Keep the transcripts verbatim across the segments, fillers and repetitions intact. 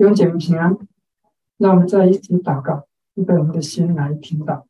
弟兄姐妹平安，让我们再一起祷告，预备我们的心来听祷。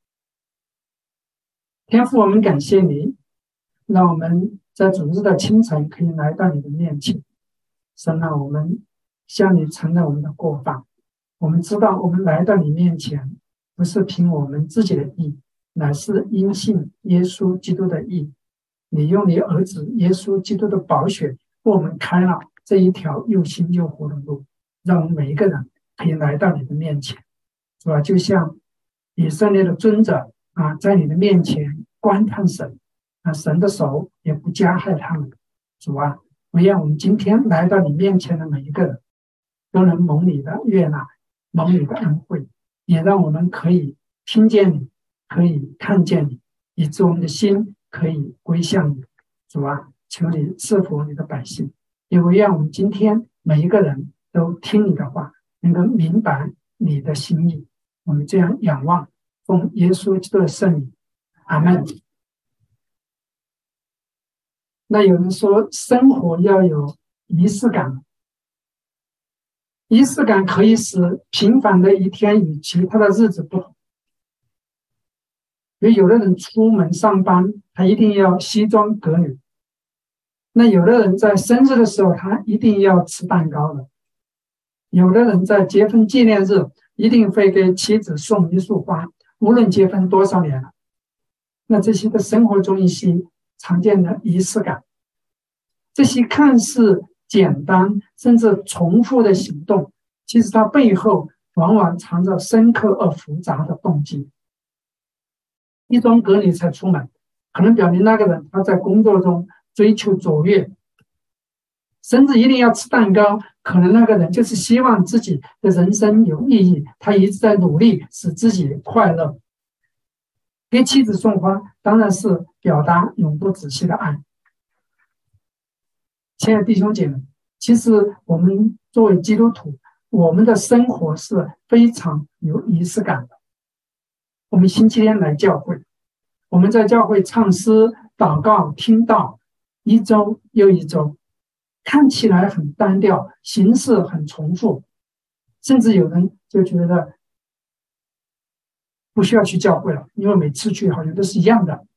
天父，我们感谢你，让我们在主日的清晨可以来到你的面前。神啊，我们向你承认我们的过犯，我们知道我们来到你面前不是凭我们自己的义，乃是因信耶稣基督的义。你用你儿子耶稣基督的宝血为我们开了这一条又新又活的路，让我们每一个人可以来到你的面前。主啊，就像以色列的尊者啊，在你的面前观看神啊，神的手也不加害他们。主啊，我愿我们今天来到你面前的每一个人都能蒙你的悦纳，蒙你的恩惠，也让我们可以听见你，可以看见你，以致我们的心可以归向你。主啊，求你赐福你的百姓，也为让我们今天每一个人都听你的话，能够明白你的心意。我们这样仰望，奉耶稣基督的圣名，阿们。那有人说生活要有仪式感，仪式感可以使平凡的一天与其他的日子不同。因为有的人出门上班，他一定要西装革履；那有的人在生日的时候，他一定要吃蛋糕的；有的人在结婚纪念日，一定会给妻子送一束花，无论结婚多少年了。那这些的生活中一些常见的仪式感，这些看似简单甚至重复的行动，其实它背后往往藏着深刻而复杂的动机。西装革履才出门，可能表明那个人他在工作中追求卓越；甚至一定要吃蛋糕，可能那个人就是希望自己的人生有意义，他一直在努力使自己快乐。给妻子送花，当然是表达永不止息的爱。亲爱的弟兄姐妹，其实我们作为基督徒，我们的生活是非常有仪式感的。我们星期天来教会，我们在教会唱诗、祷告、听道，一周又一周，看起来很单调，形式很重复，甚至有人就觉得不需要去教会了，因为每次去好像都是一样的。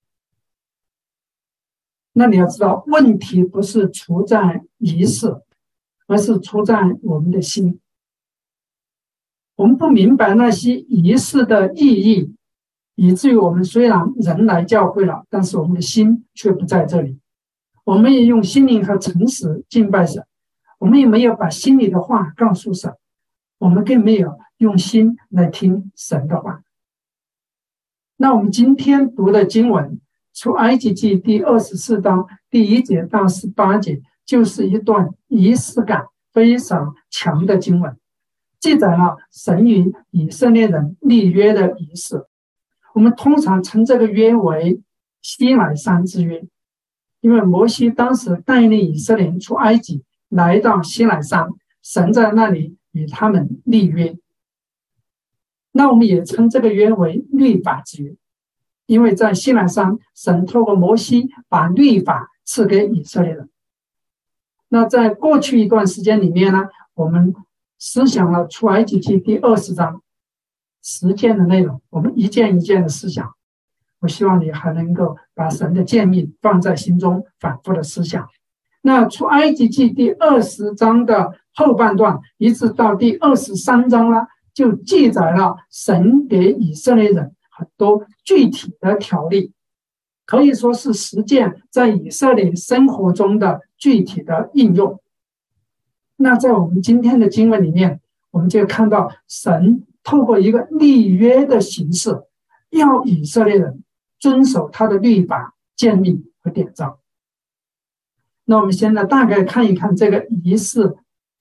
那你要知道，问题不是出在仪式，而是出在我们的心。我们不明白那些仪式的意义，以至于我们虽然人来教会了，但是我们的心却不在这里。我们也用心灵和诚实敬拜神，我们也没有把心里的话告诉神，我们更没有用心来听神的话。那我们今天读的经文，出埃及记第二十四章第一节到十八节，就是一段仪式感非常强的经文，记载了神与以色列人立约的仪式。我们通常称这个约为西乃山之约，因为摩西当时带领以色列人出埃及，来到西乃山，神在那里与他们立约。那我们也称这个约为律法之约，因为在西乃山，神透过摩西把律法赐给以色列人。那在过去一段时间里面呢，我们思想了出埃及记第二十章实践的内容，我们一件一件的思想。我希望你还能够把神的诫命放在心中，反复的思想。那出埃及记第二十章的后半段，一直到第二十三章呢，就记载了神给以色列人很多具体的条例，可以说是实践在以色列生活中的具体的应用。那在我们今天的经文里面，我们就看到神透过一个立约的形式，要以色列人遵守他的律法、诫命和典章。那我们现在大概看一看这个仪式，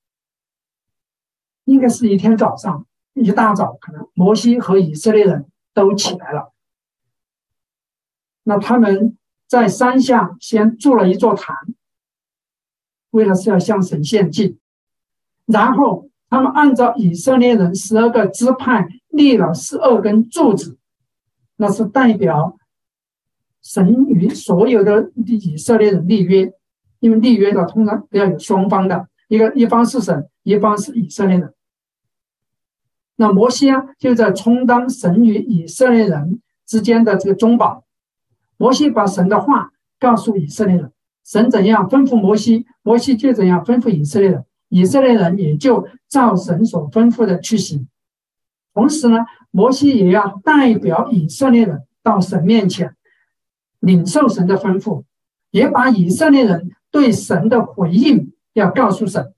应该是一天早上，一大早，可能摩西和以色列人都起来了。那他们在山下先筑了一座坛，为了是要向神献祭。然后他们按照以色列人十二个支派立了十二根柱子，那是代表神与所有的以色列人立约。因为立约的通常都要有双方的， 一个一方是神，一方是以色列人。那摩西啊，就在充当神与以色列人之间的这个中保。摩西把神的话告诉以色列人，神怎样吩咐摩西，摩西就怎样吩咐以色列人，以色列人也就照神所吩咐的去行。同时呢，摩西也要代表以色列人到神面前领受神的吩咐，也把以色列人对神的回应要告诉神。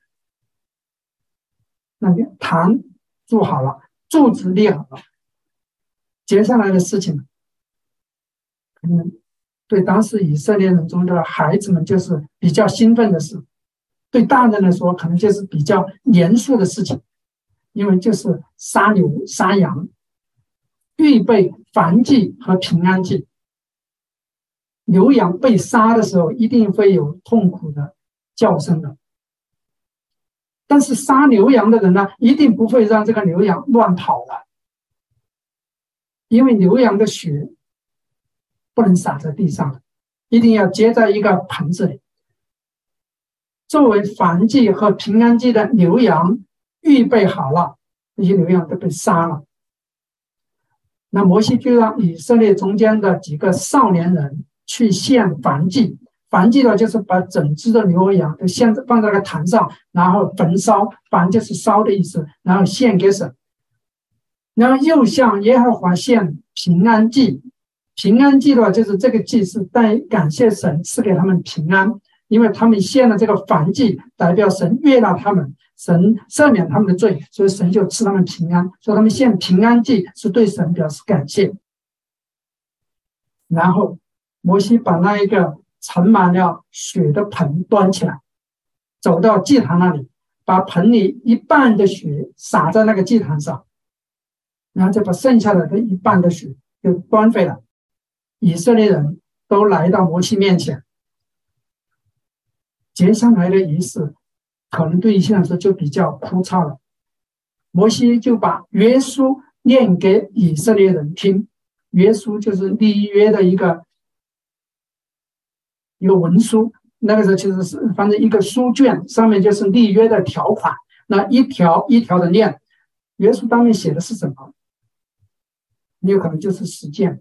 那么坛筑好了，柱子立好了，接下来的事情可能对当时以色列人中的孩子们就是比较兴奋的事，对大人来说可能就是比较严肃的事情，因为就是杀牛杀羊，预备燔祭和平安祭。牛羊被杀的时候一定会有痛苦的叫声的，但是杀牛羊的人呢，一定不会让这个牛羊乱跑的，因为牛羊的血不能洒在地上，一定要接在一个盆子里。作为燔祭和平安祭的牛羊预备好了，这些牛羊都被杀了。那摩西就让以色列中间的几个少年人去献燔祭，燔祭呢就是把整只的牛羊都献放在那个坛上，然后焚烧，燔就是烧的意思，然后献给神。然后又向耶和华献平安祭，平安祭的话就是这个祭是带感谢神赐给他们平安，因为他们献了这个燔祭，代表神悦纳他们，神赦免他们的罪，所以神就赐他们平安，所以他们献平安祭是对神表示感谢。然后摩西把那一个盛满了血的盆端起来，走到祭坛那里，把盆里一半的血洒在那个祭坛上，然后就把剩下的一半的血就端回来。以色列人都来到摩西面前，接下来的仪式可能对一些人说就比较枯燥了。摩西就把约书念给以色列人听，约书就是立约的一个一个文书，那个时候其实是反正一个书卷，上面就是立约的条款，那一条一条的念，约书当面写的是什么，你有可能就是实践。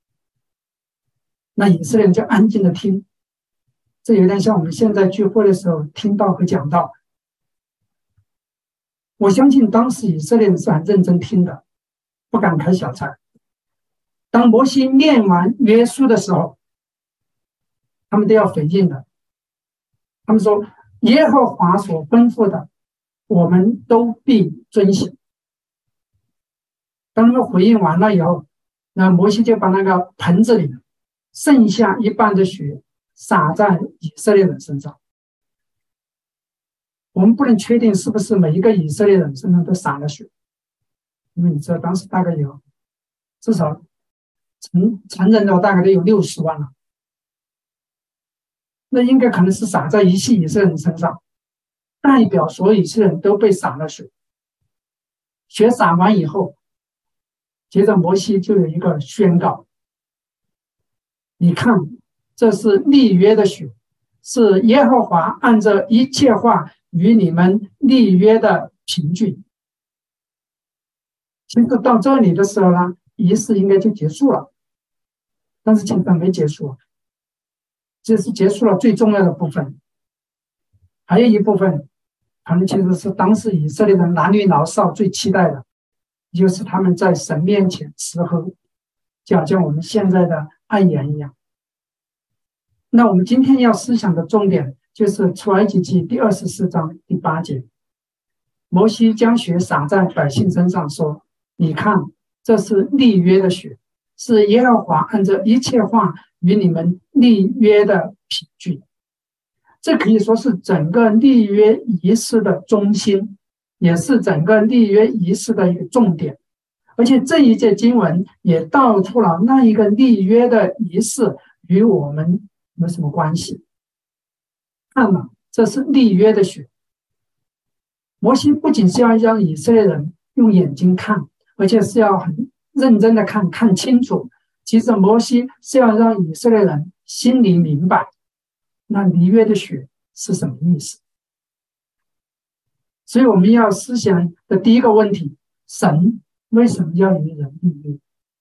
那以色列人就安静的听，这有点像我们现在聚会的时候听道和讲道。我相信当时以色列人是很认真听的，不敢开小差。当摩西念完约书的时候，他们都要回应的。他们说耶和华所吩咐的，我们都必遵行。当他们回应完了以后，那摩西就把那个盆子里剩下一半的血洒在以色列人身上。我们不能确定是不是每一个以色列人身上都洒了血，因为你知道当时大概有至少成成人的大概都有六十万了，那应该可能是洒在一系以色列人身上，代表所有以色列人都被洒了血。血洒完以后，接着摩西就有一个宣告，你看，这是立约的血，是耶和华按着一切话与你们立约的凭据。其实到这里的时候呢，仪式应该就结束了，但是其实没结束，这是结束了最重要的部分。还有一部分可能其实是当时以色列人男女老少最期待的，就是他们在神面前吃喝，就好像我们现在的爱宴一样。那我们今天要思想的重点就是出埃及记第二十四章第八节，摩西将血洒在百姓身上，说：你看，这是立约的血，是耶和华按照一切话与你们立约的凭据。这可以说是整个立约仪式的中心，也是整个立约仪式的一个重点。而且这一节经文也道出了那一个立约的仪式与我们有什么关系。看嘛，这是立约的血。摩西不仅是要让以色列人用眼睛看，而且是要很认真的看，看清楚。其实摩西是要让以色列人心里明白，那立约的血是什么意思。 所以我们要思想的第一个问题：神为什么要与人立约？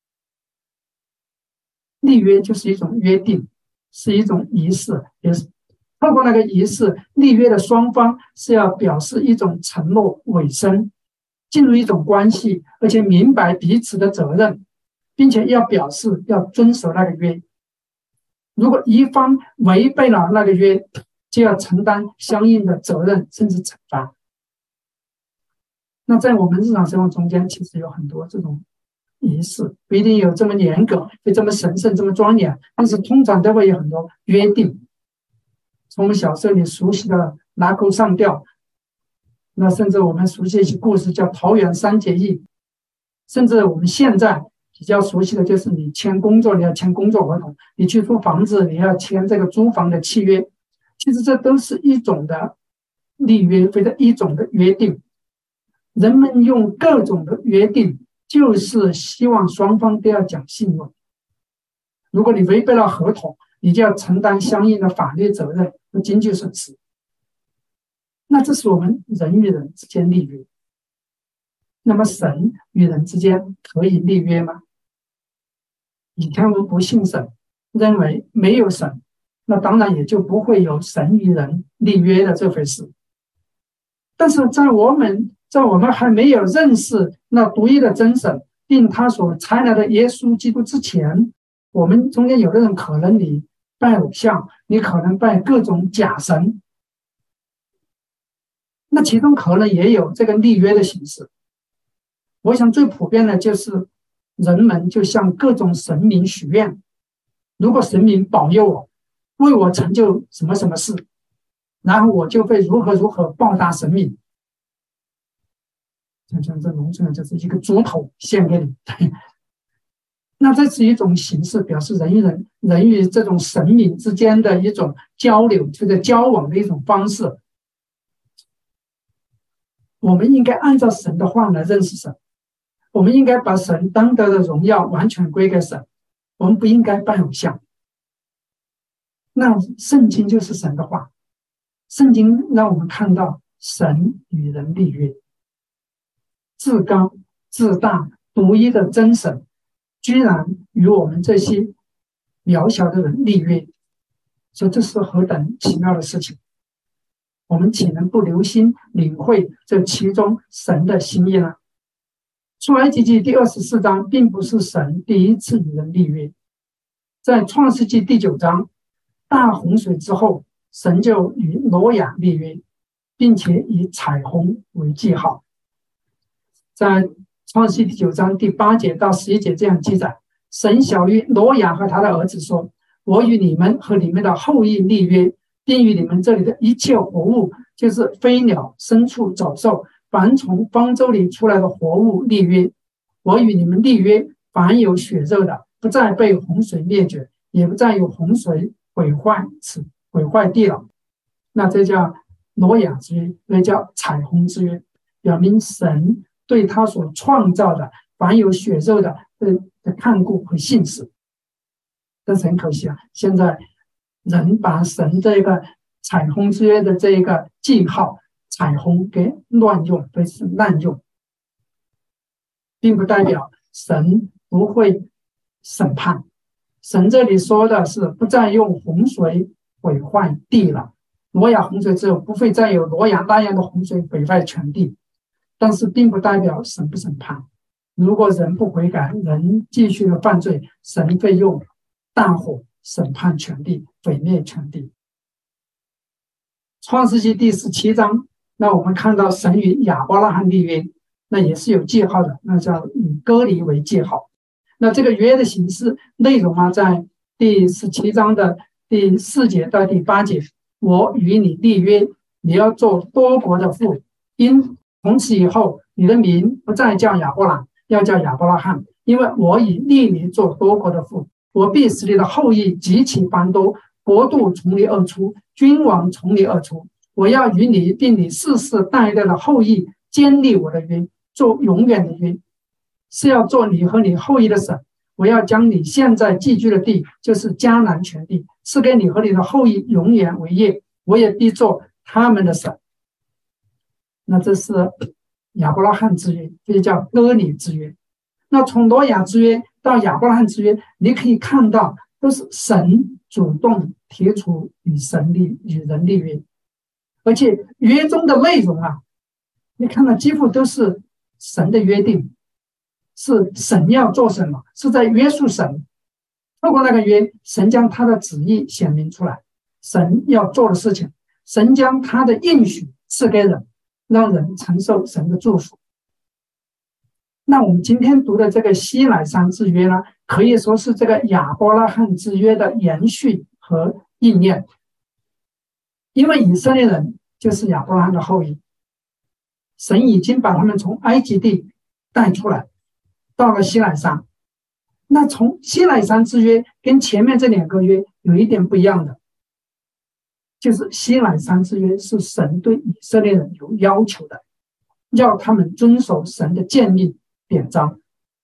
立约就是一种约定，是一种仪式，也是透过那个仪式，立约的双方是要表示一种承诺、委身，进入一种关系，而且明白彼此的责任，并且要表示要遵守那个约。如果一方违背了那个约，就要承担相应的责任，甚至惩罚。那在我们日常生活中间，其实有很多这种仪式，不一定有这么严格，会这么神圣，这么庄严，但是通常都会有很多约定。从我们小时候你熟悉的拿钩上吊，那甚至我们熟悉一些故事叫桃园三结义，甚至我们现在比较熟悉的就是你签工作，你要签工作合同，你去租房子，你要签这个租房的契约。其实这都是一种的立约，或者一种的约定。人们用各种的约定，就是希望双方都要讲信用。如果你违背了合同，你就要承担相应的法律责任和经济损失。那这是我们人与人之间立约。那么神与人之间可以立约吗？以天文不信神，认为没有神，那当然也就不会有神与人立约的这回事。但是在我们在我们还没有认识那独一的真神，并他所差来的耶稣基督之前，我们中间有的人可能你拜偶像，你可能拜各种假神，那其中可能也有这个立约的形式。我想最普遍的就是人们就向各种神明许愿，如果神明保佑我，为我成就什么什么事，然后我就会如何如何报答神明。像像这农村人就是一个猪头献给你，那这是一种形式，表示人与人人与这种神明之间的一种交流，这个交往的一种方式。我们应该按照神的话来认识神，我们应该把神当得的荣耀完全归给神，我们不应该拜偶像。那圣经就是神的话，圣经让我们看到神与人立约，至高至大独一的真神居然与我们这些渺小的人立约，所以这是何等奇妙的事情。我们岂能不留心领会这其中神的心意呢？出埃及记第二十四章并不是神第一次与人立约，在创世纪第九章大洪水之后，神就与挪亚立约，并且以彩虹为记号。在创世纪第九章第八节到十一节这样记载，神晓谕挪亚和他的儿子说，我与你们和你们的后裔立约，并与你们这里的一切活物，就是飞鸟、牲畜、走兽，凡从方舟里出来的活物立约。我与你们立约，凡有血肉的，不再被洪水灭绝，也不再有洪水毁坏此毁坏地了。那这叫挪亚之约，也叫彩虹之约，表明神对他所创造的凡有血肉的的看顾和信使。但是很可惜啊，现在人把神这个彩虹之约的这个记号彩虹给乱用，或是滥用，并不代表神不会审判。神这里说的是不再用洪水毁坏地了，挪亚洪水之后不会再有挪亚那样的洪水毁坏全地，但是并不代表神不审判。如果人不悔改，人继续的犯罪，神会用大火审判全地，毁灭全地。创世纪第十七章，那我们看到神与亚伯拉罕立约，那也是有记号的，那叫以割礼为记号。那这个约的形式内容啊，在第十七章的第四节到第八节，我与你立约，你要做多国的父，因从此以后你的名不再叫亚伯兰，要叫亚伯拉罕，因为我已立你做多国的父，我必使你的后裔极其繁多，国度从你而出，君王从你而出。我要与你并你世世代代的后裔坚立我的约，做永远的约，是要做你和你后裔的神。我要将你现在寄居的地，就是迦南全地，赐给你和你的后裔永远为业，我也必做他们的神。 那这是亚伯拉罕之约，这就叫割礼之约。那从挪亚之约到亚伯拉罕之约，你可以看到都是神主动提出与神立与人立约，而且约中的内容啊，你看到几乎都是神的约定，是神要做什么，是在约束神。透过那个约，神将他的旨意显明出来，神要做的事情，神将他的应许赐给人，让人承受神的祝福。那我们今天读的这个西乃山之约呢，可以说是这个亚伯拉罕之约的延续和应验，因为以色列人就是亚伯拉罕的后裔，神已经把他们从埃及地带出来，到了西乃山。那从西乃山之约跟前面这两个约有一点不一样的，就是西乃山之约是神对以色列人有要求的，要他们遵守神的诫命典章。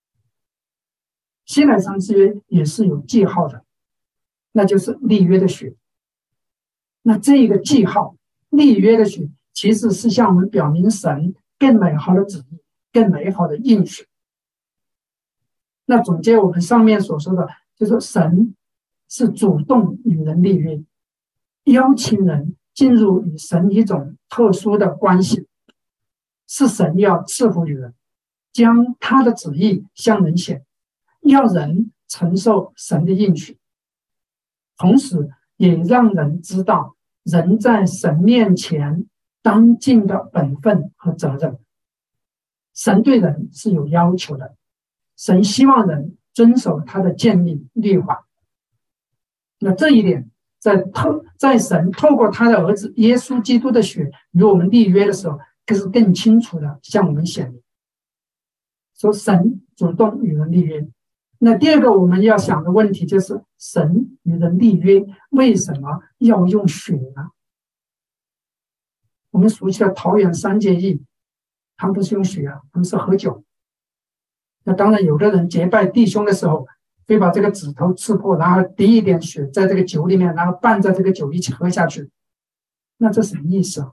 西乃山之约也是有记号的，那就是立约的血。那这个记号立约的血其实是向我们表明神更美好的旨意，更美好的应许。那总结我们上面所说的，就是神是主动与人立约，邀请人进入与神一种特殊的关系，是神要赐福于人，将他的旨意向人显，要人承受神的应许，同时也让人知道人在神面前当尽的本分和责任。神对人是有要求的，神希望人遵守他的诫命律法。那这一点在透在神透过他的儿子耶稣基督的血与我们立约的时候，可是更清楚的向我们显明，说神主动与人立约。那第二个我们要想的问题就是，神与人立约为什么要用血呢？我们熟悉的桃园三结义，他们不是用血啊，他们是喝酒。那当然有的人结拜弟兄的时候会把这个指头刺破，然后滴一点血在这个酒里面，然后拌着这个酒一起喝下去。那这什么意思啊？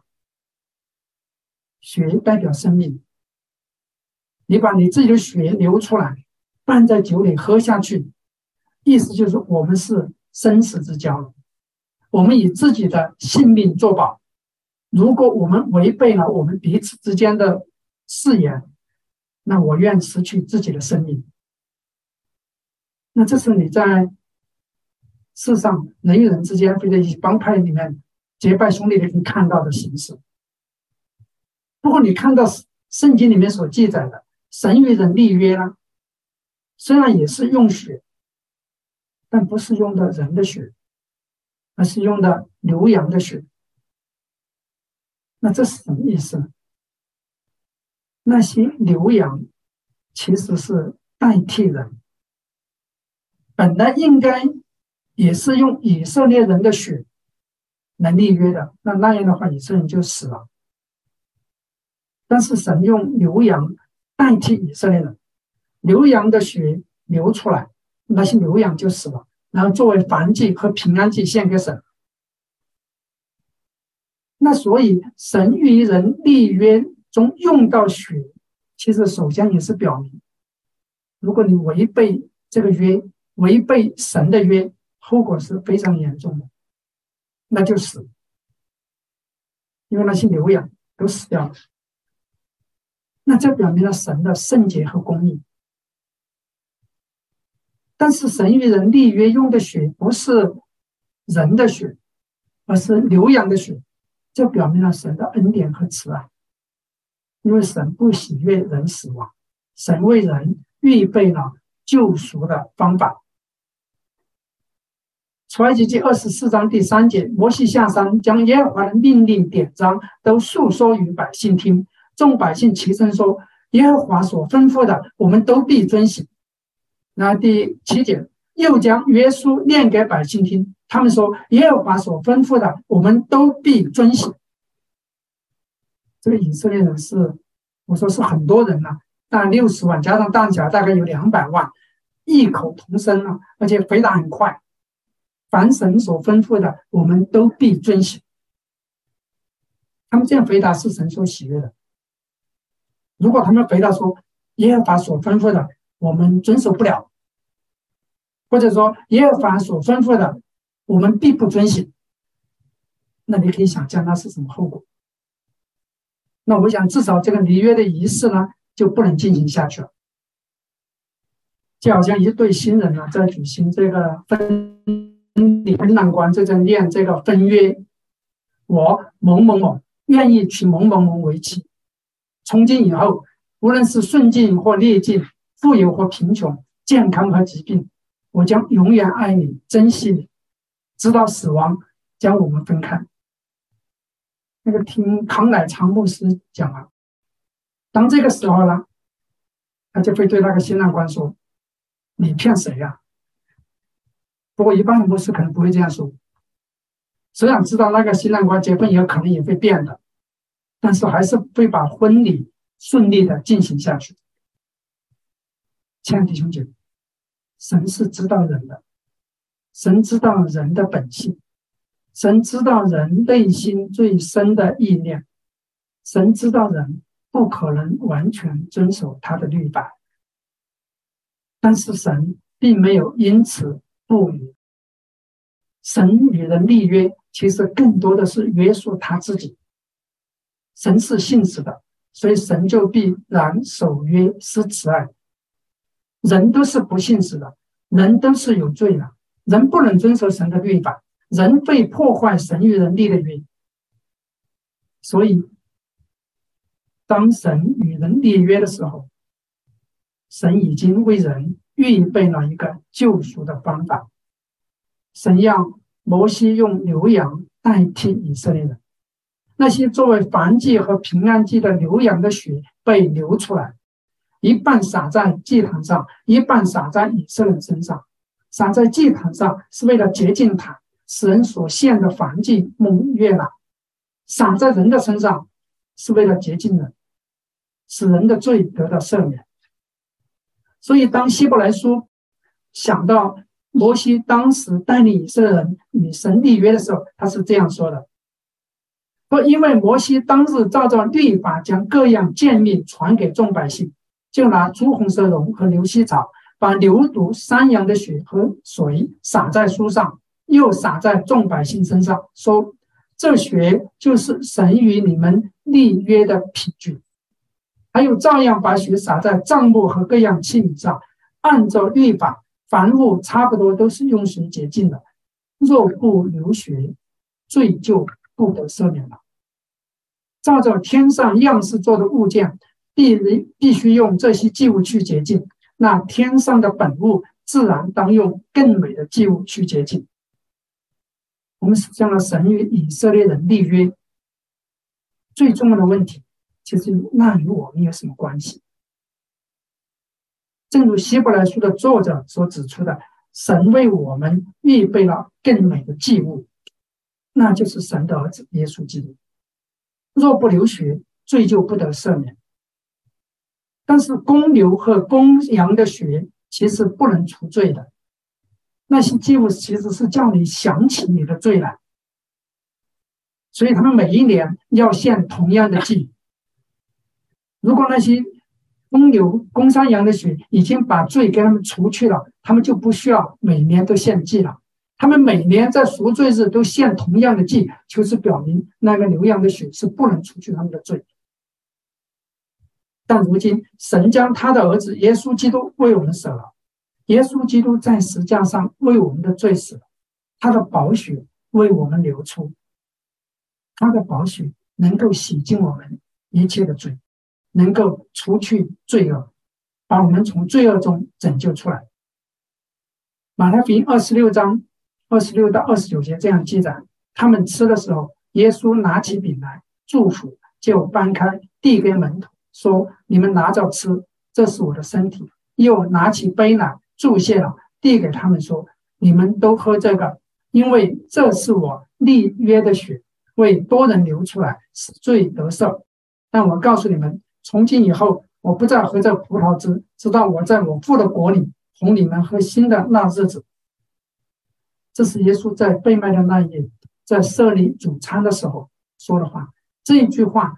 血代表生命，你把你自己的血流出来拌在酒里喝下去，意思就是我们是生死之交，我们以自己的性命作保。如果我们违背了我们彼此之间的誓言，那我愿失去自己的生命。那这是你在世上人与人之间，或者以帮派里面结拜兄弟里面看到的形式。如果你看到圣经里面所记载的神与人立约呢，虽然也是用血，但不是用的人的血，而是用的牛羊的血。那这是什么意思呢？那些牛羊其实是代替人，本来应该也是用以色列人的血来立约的，那那样的话以色列人就死了。但是神用牛羊代替以色列人，牛羊的血流出来，那些牛羊就死了，然后作为燔祭和平安祭献给神。那所以神与人立约中用到血，其实首先也是表明，如果你违背这个约，违背神的约，后果是非常严重的，那就死，因为那些牛羊都死掉了。那这表明了神的圣洁和公义。但是神与人立约用的血不是人的血，而是牛羊的血，这表明了神的恩典和慈爱。因为神不喜悦人死亡，神为人预备了救赎的方法。出埃及记二十四章第三节，摩西下山，将耶和华的命令典章都述说于百姓听。众百姓齐声说，耶和华所吩咐的，我们都必遵行。那第七节，又将约书念给百姓听，他们说，耶和华所吩咐的，我们都必遵行。这个以色列人是，我说是很多人啊，大概六十万，加上大小大概有两百万，异口同声啊，而且回答很快。凡神所吩咐的，我们都必遵行。他们这样回答是神所喜悦的， 如果他们回答说耶和华所吩咐的我们遵守不了，或者说耶和华所吩咐的我们必不遵行，那你可以想象那是什么后果。那我想至少这个离约的仪式呢就不能进行下去了。就好像一对新人呢在举行这个分离婚难关，就在念这个分约，我某某某愿意娶某某某为妻，从今以后无论是顺境或逆境，富有或贫穷，健康和疾病，我将永远爱你，珍惜你，直到死亡将我们分开。那个听康乃常牧师讲啊，当这个时候呢，他就会对那个新郎官说：“你骗谁呀、啊？”不过一般的牧师可能不会这样说，虽然知道那个新郎官结婚以后可能也会变的，但是还是会把婚礼顺利的进行下去。亲爱的弟兄姐妹，神是知道人的，神知道人的本性，神知道人内心最深的意念，神知道人不可能完全遵守他的律法，但是神并没有因此不语。神与人立约，其实更多的是约束他自己。神是信实的，所以神就必然守约施慈爱。人都是不信实的，人都是有罪的，人不能遵守神的律法，人会破坏神与人立的约。所以当神与人立约的时候，神已经为人预备了一个救赎的方法。神让摩西用牛羊代替以色列人，那些作为燔祭和平安祭的牛羊的血被流出来，一半洒在祭坛上，一半洒在以色列人身上。洒在祭坛上是为了洁净坛，使人所献的燔祭蒙悦纳；洒在人的身上是为了洁净人，使人的罪得到赦免。所以当希伯来书想到摩西当时带领以色列人与神立约的时候，他是这样说的：说因为摩西当日照着律法将各样诫命传给众百姓，就拿朱红色绒和牛膝草，把牛犊、山羊的血和水洒在书上，又洒在众百姓身上，说这血就是神与你们立约的凭据。还有照样把血洒在帐幕和各样器皿上，按照律法，凡物差不多都是用水洁净的，若不流血，罪就不得赦免了。照着天上样式做的物件，必必须用这些祭物去洁净，那天上的本物自然当用更美的祭物去洁净。我们实现了神与以色列人立约，最重要的问题其实那与我们有什么关系？正如希伯来书的作者所指出的，神为我们预备了更美的祭物，那就是神的儿子耶稣基督。若不流血，罪就不得赦免。但是公牛和公羊的血其实不能除罪的，那些祭物其实是叫你想起你的罪来，所以他们每一年要献同样的祭。如果那些公牛、公山羊的血已经把罪给他们除去了，他们就不需要每年都献祭了。他们每年在赎罪日都献同样的祭，就是表明那个牛羊的血是不能除去他们的罪。但如今神将他的儿子耶稣基督为我们舍了，耶稣基督在十字架上为我们的罪死了，他的宝血为我们流出，他的宝血能够洗净我们一切的罪，能够除去罪恶，把我们从罪恶中拯救出来。马太福音二十六章二十六到二十九节这样记载：他们吃的时候，耶稣拿起饼来祝福，就掰开递给门徒，说：你们拿着吃，这是我的身体。又拿起杯来祝谢了，递给他们说：你们都喝这个，因为这是我立约的血，为多人流出来，使罪得赦。但我告诉你们，从今以后，我不再喝这葡萄汁，直到我在我父的国里同你们喝新的那日子。这是耶稣在被卖的那一夜，在设立主餐的时候说的话。这一句话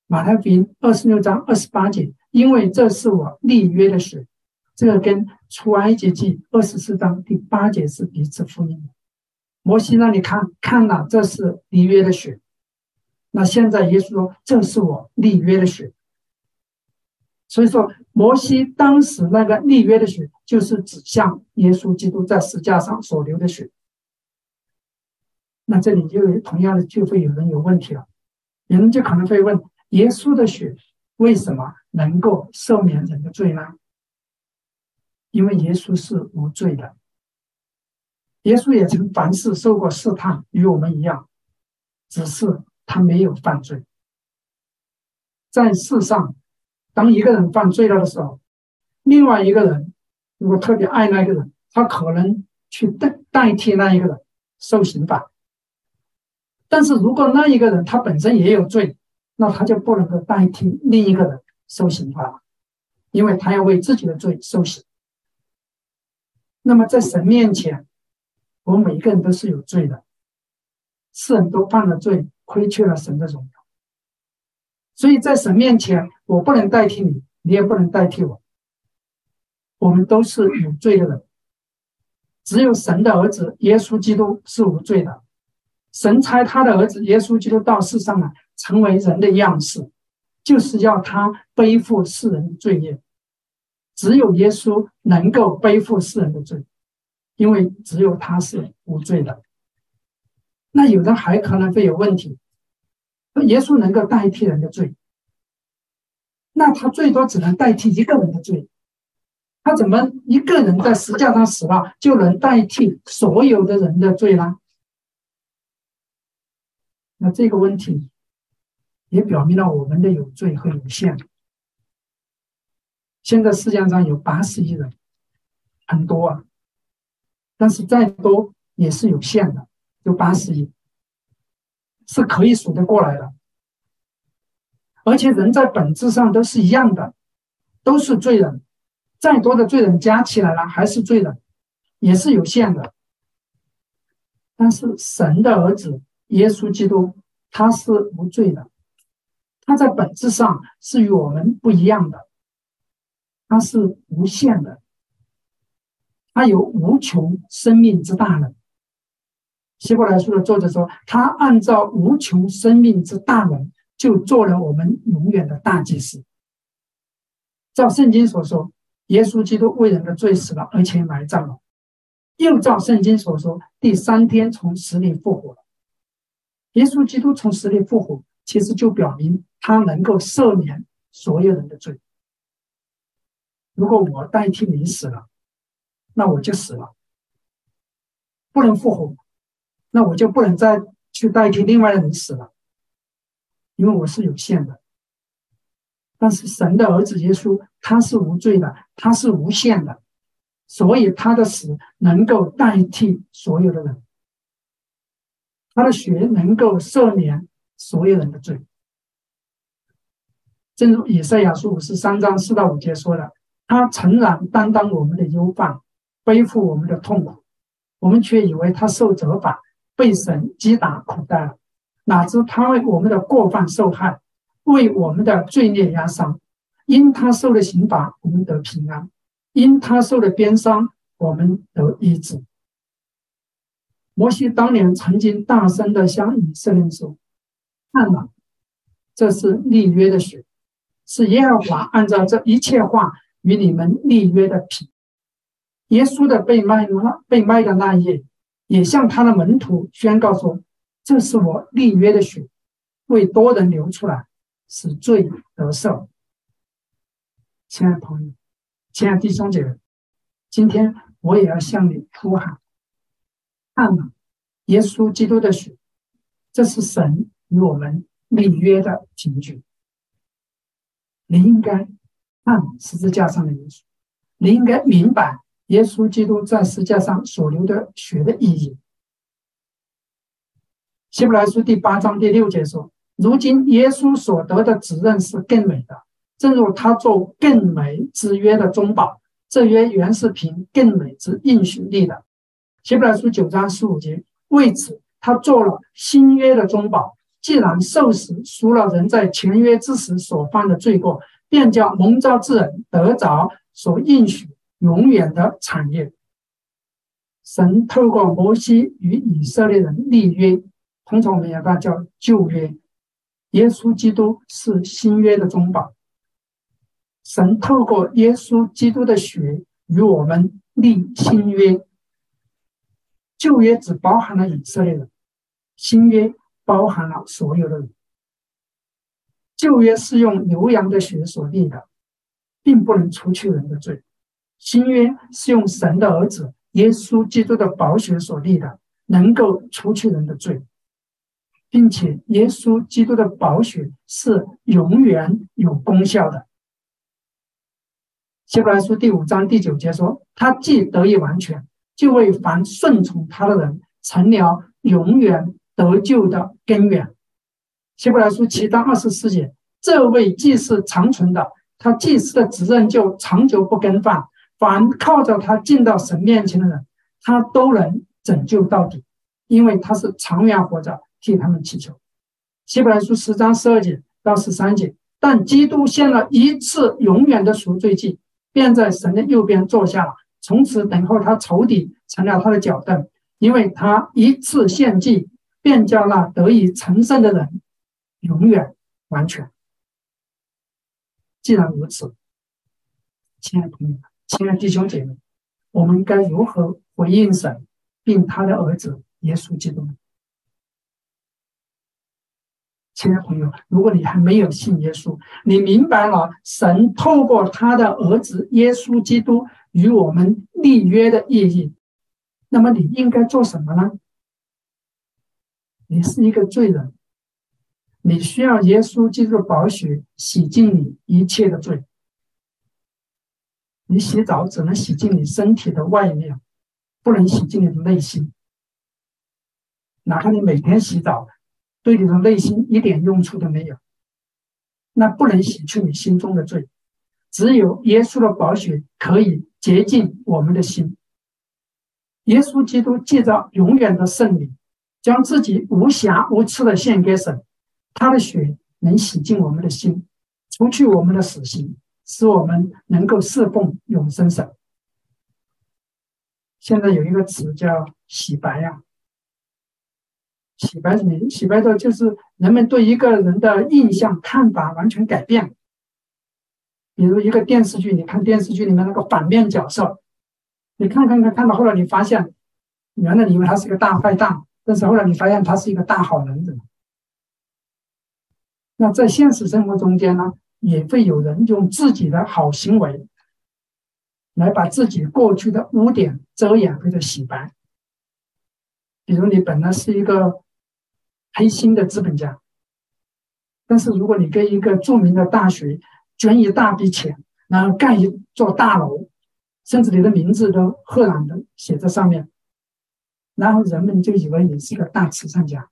马太福音二十六章二十八节，因为这是我立约的血，这个跟出埃及记二十四章第八节是彼此呼应的。摩西让你看看了，这是立约的血。那现在耶稣说，这是我立约的血。所以说，摩西当时那个立约的血，就是指向耶稣基督在十字架上所流的血。那这里就同样的就会有人有问题了，有人就可能会问，耶稣的血为什么能够赦免人的罪呢？因为耶稣是无罪的，耶稣也曾凡事受过试探，与我们一样，只是他没有犯罪。在世上，当一个人犯罪了的时候，另外一个人如果特别爱那个人，他可能去代替那一个人受刑罚。但是如果那一个人他本身也有罪，那他就不能够代替另一个人受刑罚，因为他要为自己的罪受刑。那么在神面前，我们每一个人都是有罪的，世人都犯了罪，亏缺了神的荣耀。所以在神面前，我不能代替你，你也不能代替我，我们都是有罪的人。只有神的儿子耶稣基督是无罪的，神差他的儿子耶稣基督到世上来，成为人的样式，就是要他背负世人的罪孽。只有耶稣能够背负世人的罪，因为只有他是无罪的。那有人还可能会有问题，耶稣能够代替人的罪，那他最多只能代替一个人的罪，他怎么一个人在十字架上死了就能代替所有的人的罪呢？那这个问题也表明了我们的有罪和有限。现在世界上有八十亿人，很多啊，但是再多也是有限的，有八十亿是可以数得过来的。而且人在本质上都是一样的，都是罪人，再多的罪人加起来了还是罪人，也是有限的。但是神的儿子耶稣基督他是无罪的，他在本质上是与我们不一样的，他是无限的，他有无穷生命之大能。希伯来书的作者说，他按照无穷生命之大能，就做了我们永远的大祭司。照圣经所说，耶稣基督为人的罪死了，而且埋葬了。又照圣经所说，第三天从死里复活了。耶稣基督从死里复活，其实就表明他能够赦免所有人的罪。如果我代替你死了，那我就死了，不能复活，那我就不能再去代替另外的人死了，因为我是有限的。但是神的儿子耶稣他是无罪的，他是无限的，所以他的死能够代替所有的人，他的血能够赦免所有人的罪。正如以赛亚书五十三章四到五节说的，他诚然担当我们的忧患，背负我们的痛苦，我们却以为他受责罚，被神击打苦待了。哪知他为我们的过犯受害，为我们的罪孽压伤。因他受的刑罚，我们得平安；因他受的鞭伤，我们得医治。摩西当年曾经大声地向以色列人说，看哪，这是立约的血，是耶和华按照这一切话与你们立约的皮。耶稣的被卖被卖的那一夜，也向他的门徒宣告说，这是我立约的血，为多人流出来，使罪得赦。亲爱的朋友，亲爱的弟兄姐妹，今天我也要向你呼喊，看哪，耶稣基督的血，这是神与我们立约的凭据。你应该看十字架上的耶稣，你应该明白耶稣基督在十字架上所流的血的意义。希伯来书第八章第六节说，如今耶稣所得的指认是更美的，正如他做更美之约的中保，这约原是凭更美之应许立的。希伯来书九章十五节，为此他做了新约的中保， 既然受死赎了人在前约之时所犯的罪过，便叫蒙召之人得着所应许永远的产业。神透过摩西与以色列人立约，通常我们也把它叫旧约。耶稣基督是新约的中保。神透过耶稣基督的血与我们立新约。旧约只包含了以色列人，新约包含了所有的人。旧约是用牛羊的血所立的，并不能除去人的罪。新约是用神的儿子耶稣基督的宝血所立的，能够除去人的罪，并且耶稣基督的宝血是永远有功效的。希伯来书第五章第九节说，他既得以完全，就为凡顺从他的人成了永远得救的根源。希伯来书七章二十四节，这位既是长存的，他祭司的职任就长久不更换，凡靠着他进到神面前的人，他都能拯救到底，因为他是长远活着替他们祈求。希伯来书十章十二节到十三节，但基督献了一次永远的赎罪祭，便在神的右边坐下了，从此等候他仇敌成了他的脚凳，因为他一次献祭，便叫那得以成圣的人永远完全。既然如此，亲爱的朋友们，亲爱的弟兄姐妹，我们该如何回应神并他的儿子耶稣基督呢？亲爱的朋友，如果你还没有信耶稣，你明白了神透过他的儿子耶稣基督与我们立约的意义，那么你应该做什么呢？你是一个罪人，你需要耶稣基督的宝血洗净你一切的罪。你洗澡只能洗净你身体的外面，不能洗净你的内心。哪怕你每天洗澡，对你的内心一点用处都没有，那不能洗去你心中的罪。只有耶稣的宝血可以洁净我们的心。耶稣基督借着永远的圣灵，将自己无瑕无疵的献给神，他的血能洗净我们的心，除去我们的死刑，使我们能够侍奉永生神。现在有一个词叫洗白呀、啊，洗白什么？洗白的就是人们对一个人的印象看法完全改变。比如一个电视剧，你看电视剧里面那个反面角色，你看看看看到后来你发现，原来你以为他是个大坏蛋，但是后来你发现他是一个大好人。那在现实生活中间呢，也会有人用自己的好行为来把自己过去的污点遮掩或者洗白。比如你本来是一个黑心的资本家，但是如果你跟一个著名的大学捐一大笔钱，然后盖一座大楼，甚至你的名字都赫然的写在上面，然后人们就以为你是一个大慈善家。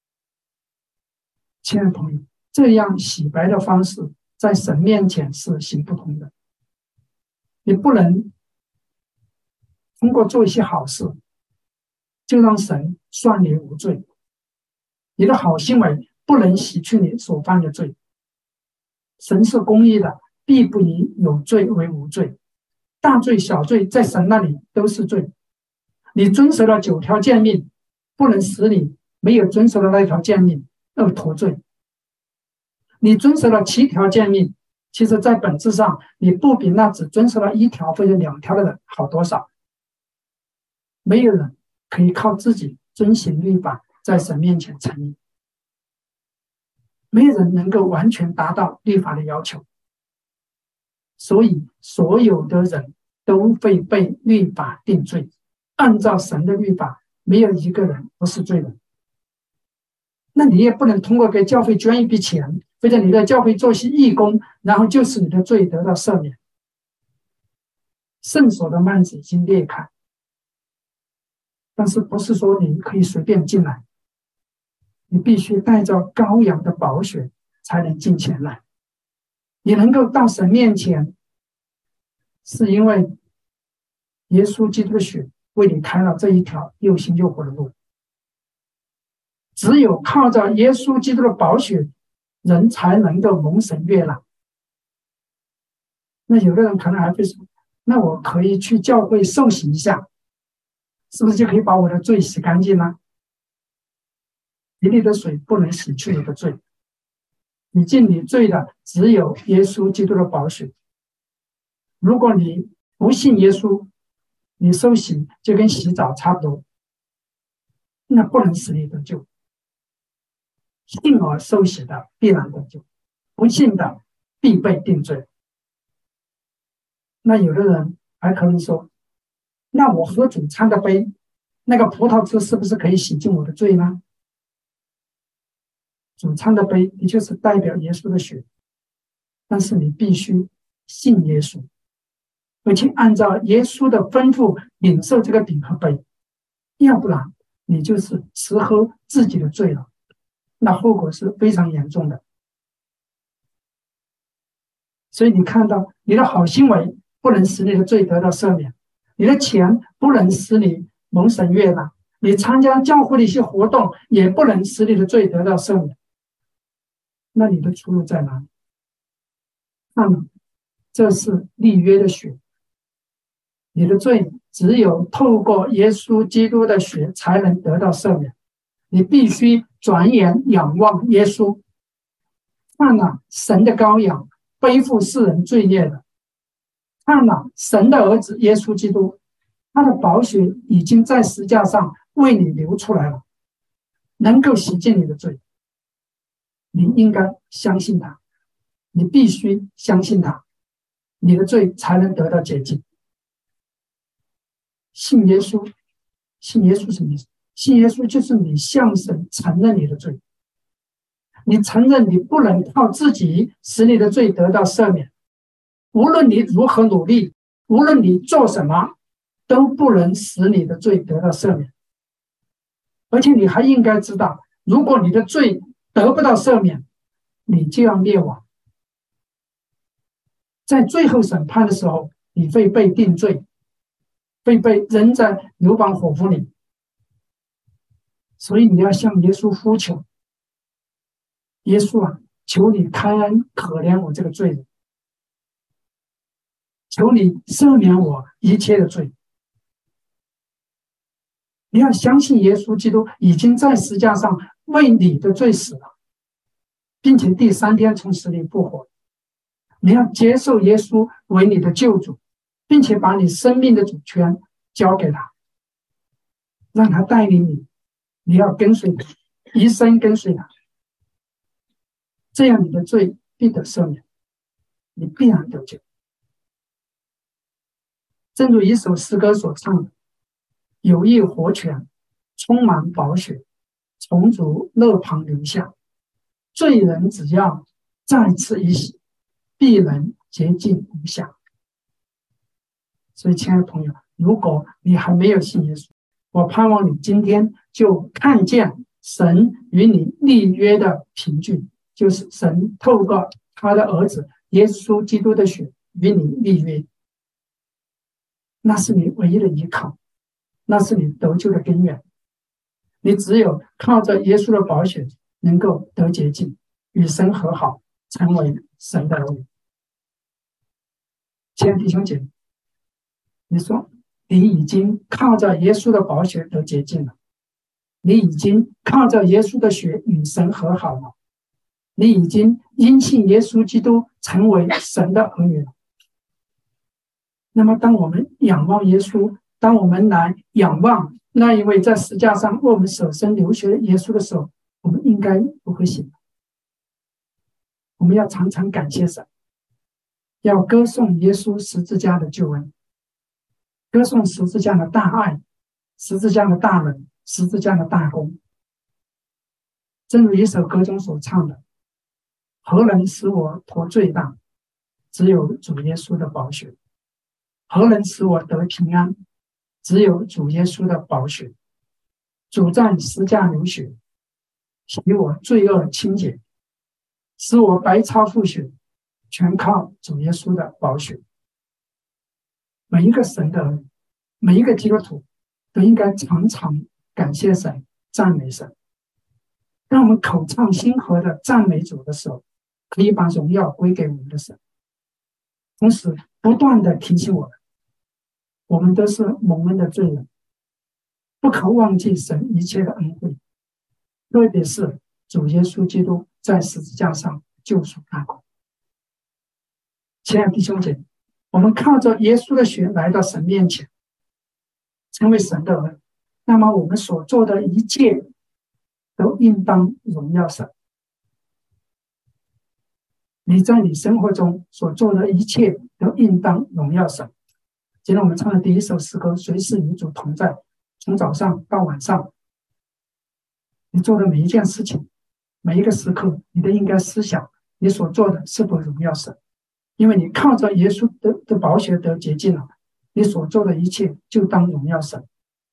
亲爱的朋友，这样洗白的方式在神面前是行不通的。你不能通过做一些好事就让神算你无罪，你的好行为不能洗去你所犯的罪。神是公义的，必不以有罪为无罪，大罪小罪在神那里都是罪。你遵守了九条诫命，不能使你没有遵守的那条诫命而脱罪。你遵守了七条诫命，其实在本质上你不比那只遵守了一条或者两条的人好多少。没有人可以靠自己遵行律法在神面前成义，没有人能够完全达到律法的要求，所以所有的人都会被律法定罪。按照神的律法，没有一个人不是罪人。那你也不能通过给教会捐一笔钱，或者你在教会做些义工，然后就使你的罪得到赦免。圣所的幔子已经裂开，但是不是说你可以随便进来，你必须带着羔羊的宝血才能进前来。你能够到神面前，是因为耶稣基督的血为你开了这一条又新又活的路。 只有靠着耶稣基督的宝血，人才能够蒙神悦纳。那有的人可能还会说，那我可以去教会受洗一下，是不是就可以把我的罪洗干净呢？洗礼的水不能洗去你的罪，你尽你罪的只有耶稣基督的宝血。如果你不信耶稣，你受洗就跟洗澡差不多，那不能使你得救。信而受洗的必然得救，不信的必被定罪。那有的人还可能说，那我喝主餐的杯，那个葡萄汁是不是可以洗净我的罪呢？主餐的杯的确是代表耶稣的血，但是你必须信耶稣，而且按照耶稣的吩咐领受这个饼和杯，要不然你就是吃喝自己的罪了，那后果是非常严重的。所以你看到你的好行为不能使你的罪得到赦免，你的钱不能使你蒙神悦纳，你参加教会的一些活动也不能使你的罪得到赦免，那你的出路在哪里？那么这是立约的血，你的罪只有透过耶稣基督的血才能得到赦免，你必须转眼仰望耶稣，看了神的羔羊，背负世人罪孽的，看了神的儿子耶稣基督，他的宝血已经在十字架上为你流出来了，能够洗净你的罪。你应该相信他，你必须相信他，你的罪才能得到洁净。信耶稣，信耶稣什么意思？信耶稣就是你向神承认你的罪，你承认你不能靠自己使你的罪得到赦免，无论你如何努力，无论你做什么，都不能使你的罪得到赦免。而且你还应该知道，如果你的罪得不到赦免，你就要灭亡。在最后审判的时候，你会被定罪，会被扔在硫磺火湖里。所以你要向耶稣呼求，耶稣啊，求你开恩可怜我这个罪人，求你赦免我一切的罪。你要相信耶稣基督已经在十字架上为你的罪死了，并且第三天从死里复活。你要接受耶稣为你的救主，并且把你生命的主权交给他，让他带领你，你要跟随他，一生跟随他，这样你的罪必得赦免，你必然得救。正如一首诗歌所唱的，有一活泉充满宝血，从主肋旁流下，罪人只要再次一洗，必能洁净无瑕。所以亲爱的朋友，如果你还没有信耶稣，我盼望你今天就看见神与你立约的凭据，就是神透过他的儿子耶稣基督的血与你立约，那是你唯一的依靠，那是你得救的根源。你只有靠着耶稣的宝血能够得洁净，与神和好，成为神的儿女。亲爱的弟兄姐妹，你说你已经靠着耶稣的宝血得洁净了，你已经靠着耶稣的血与神和好了，你已经因信耶稣基督成为神的儿女了。那么当我们仰望耶稣，当我们来仰望那一位在十字架上为我们舍身流血的耶稣的时候，我们应该不会醒。我们要常常感谢神，要歌颂耶稣十字架的救恩，歌颂十字架的大爱，十字架的大能，十字架的大功。正如一首歌中所唱的，何能使我脱罪担？只有主耶稣的宝血。何能使我得平安？只有主耶稣的宝血。主在十字架流血，洗我罪恶清洁，使我白超复血，全靠主耶稣的宝血。每一个神的儿女，每一个基督徒都应该常常感谢神，赞美神。 当我们口唱心和的赞美主的时候，可以把荣耀归给我们的神，同时不断的提醒我们，我们都是蒙恩的罪人，不可忘记神一切的恩惠，特别是主耶稣基督在十字架上救赎大功。亲爱的弟兄姐妹，我们靠着耶稣的血来到神面前，成为神的儿女，那么我们所做的一切都应当荣耀神。你在你生活中所做的一切都应当荣耀神。今天我们唱的第一首诗歌，随时与主同在，从早上到晚上，你做的每一件事情，每一个时刻，你都应该思想你所做的是否荣耀神，因为你靠着耶稣 的, 的宝血得洁净了，你所做的一切就当荣耀神。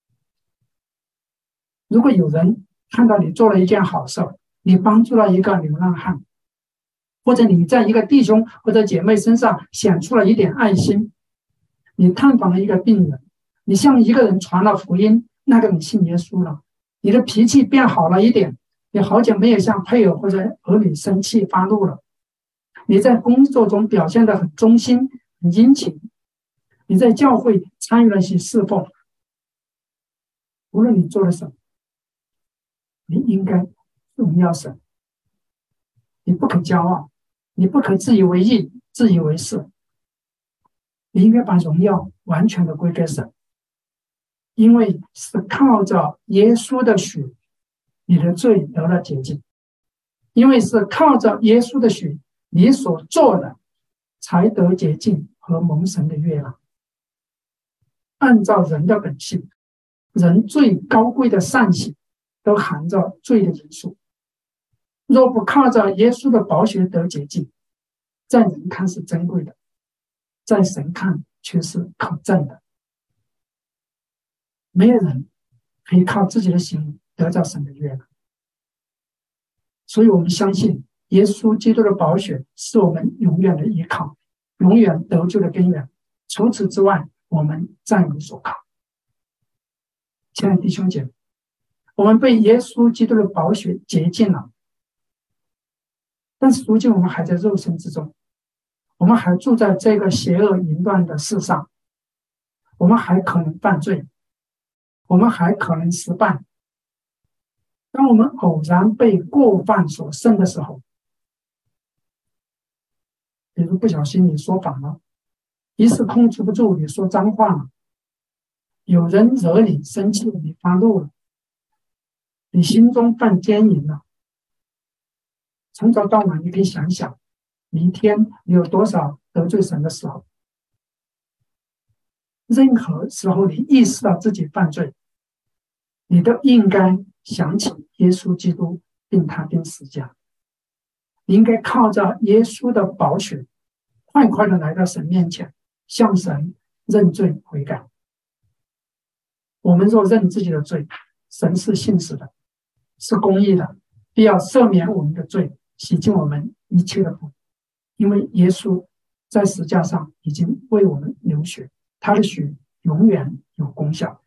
如果有人看到你做了一件好事，你帮助了一个流浪汉，或者你在一个弟兄或者姐妹身上显出了一点爱心，你探访了一个病人，你向一个人传了福音，那个人信耶稣了，你的脾气变好了一点，你好久没有向配偶或者儿女生气发怒了，你在工作中表现得很忠心很殷勤，你在教会参与了些侍奉，无论你做了什么，你应该荣耀神。你不可骄傲，你不可自以为意自以为是，你应该把荣耀完全的归给神，因为是靠着耶稣的血，你的罪得了洁净，因为是靠着耶稣的血，你所做的才得洁净和蒙神的悦纳。按照人的本性，人最高贵的善行都含着罪的因素，若不靠着耶稣的宝血得洁净，在人看是珍贵的，在神看却是可憎的。没有人可以靠自己的行为得到神的悦纳，所以我们相信耶稣基督的宝血是我们永远的依靠，永远得救的根源，除此之外我们再无所靠。亲爱的弟兄姐妹，我们被耶稣基督的宝血洁净了，但是如今我们还在肉身之中，我们还住在这个邪恶淫乱的世上，我们还可能犯罪，我们还可能失败。当我们偶然被过犯所胜的时候，比如不小心你说谎了，一时控制不住你说脏话了，有人惹你生气你发怒了，你心中犯奸淫了，从早到晚你可以想想你一天你有多少得罪神的时候。任何时候你意识到自己犯罪，你都应该想起耶稣基督并他钉十字架，你应该靠着耶稣的宝血快快的来到神面前，向神认罪悔改。我们若认自己的罪，神是信实的，是公义的，必要赦免我们的罪，洗净我们一切的不，因为耶稣在十字架上已经为我们流血，他的血永远有功效。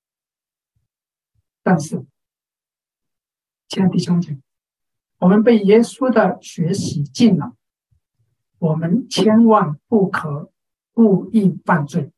但是亲爱的弟兄姐妹，我们被耶稣的血洗净了，我们千万不可故意犯罪。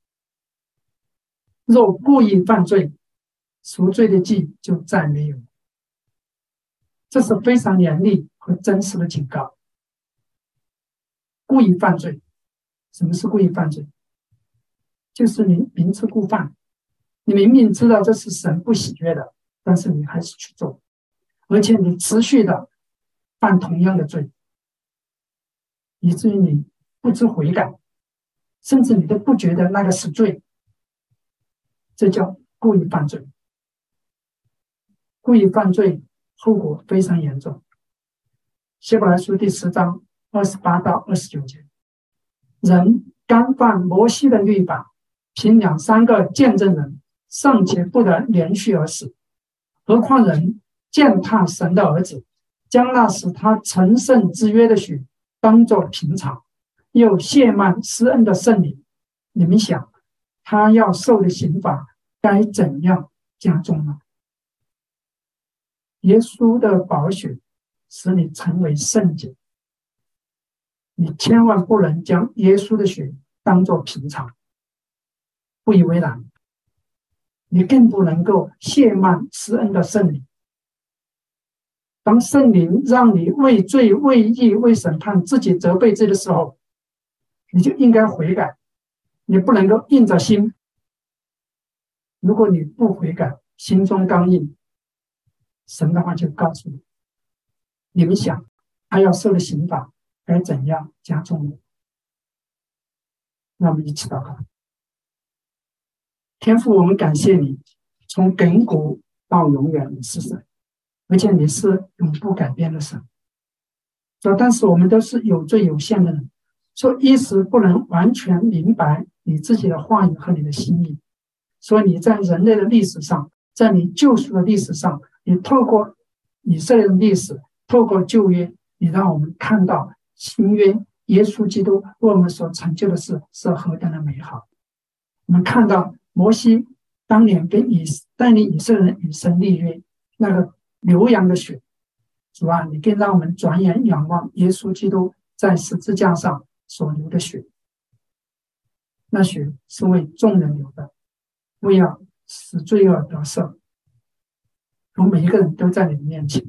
若故意犯罪，赎罪的祭就再没有。这是非常严厉和真实的警告。故意犯罪，什么是故意犯罪？就是你明知故犯，你明明知道这是神不喜悦的，但是你还是去做，而且你持续的犯同样的罪，以至于你不知悔改，甚至你都不觉得那个是罪，这叫故意犯罪。故意犯罪后果非常严重。希伯来书第十章二十八到二十九节，人干犯摩西的律法，凭两三个见证人尚且不得连续而死，何况人践踏神的儿子，将那使他成圣之约的许当作平常，又亵慢施恩的圣灵，你们想他要受的刑罚该怎样加重呢？ 耶稣的宝血使你成为圣洁，你千万不能将耶稣的血当作平常，不以为然。你更不能够亵慢施恩的圣灵。当圣灵让你为罪、为义、为审判自己责备自己的时候，你就应该悔改，你不能够硬着心。如果你不悔改，心中刚硬，神的话就告诉你，你们想他要受的刑罚该怎样加重呢？那我们一起祷告。天父，我们感谢你，从亘古到永远你是神，而且你是永不改变的神。说，但是我们都是有罪有限的人，说一时不能完全明白你自己的话语和你的心意。所以你在人类的历史上，在你救赎的历史上，你透过以色列的历史，透过旧约，你让我们看到新约耶稣基督为我们所成就的事是何等的美好。我们看到摩西当年跟以带领以色列人与神立约，那个流羊的血，主啊，你更让我们转眼仰望耶稣基督在十字架上所流的血，那血是为众人流的，为要使罪恶得赦。我们每一个人都在你的面前，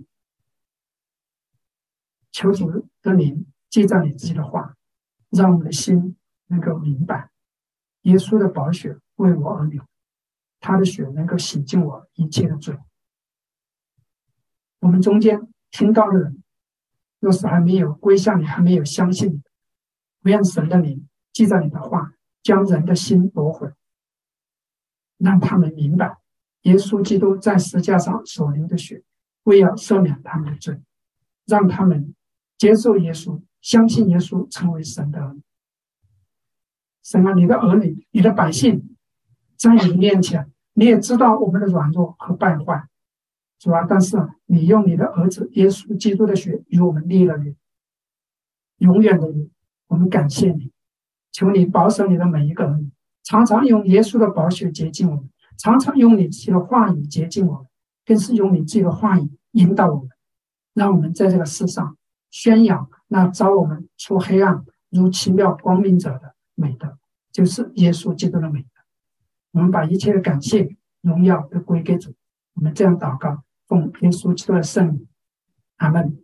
求主的灵记在你自己的话，让我们的心能够明白耶稣的宝血为我而流，他的血能够洗净我一切的罪。我们中间听到的人，若是还没有归向你，还没有相信你，不让神的灵记在你的话，将人的心夺回，让他们明白耶稣基督在十字架上所流的血为要赦免他们的罪，让他们接受耶稣，相信耶稣，成为神的儿女。神啊，你的儿女，你的百姓在你面前，你也知道我们的软弱和败坏，主啊，但是你用你的儿子耶稣基督的血与我们立了约，永远的约。我们感谢你，求你保守你的每一个儿女，常常用耶稣的宝血洁净我们，常常用你自己的话语洁净我们，更是用你自己的话语引导我们，让我们在这个世上宣扬那招我们出黑暗如奇妙光明者的美德，就是耶稣基督的美德。我们把一切的感谢荣耀都归给主。我们这样祷告，奉耶稣基督的圣名，阿们。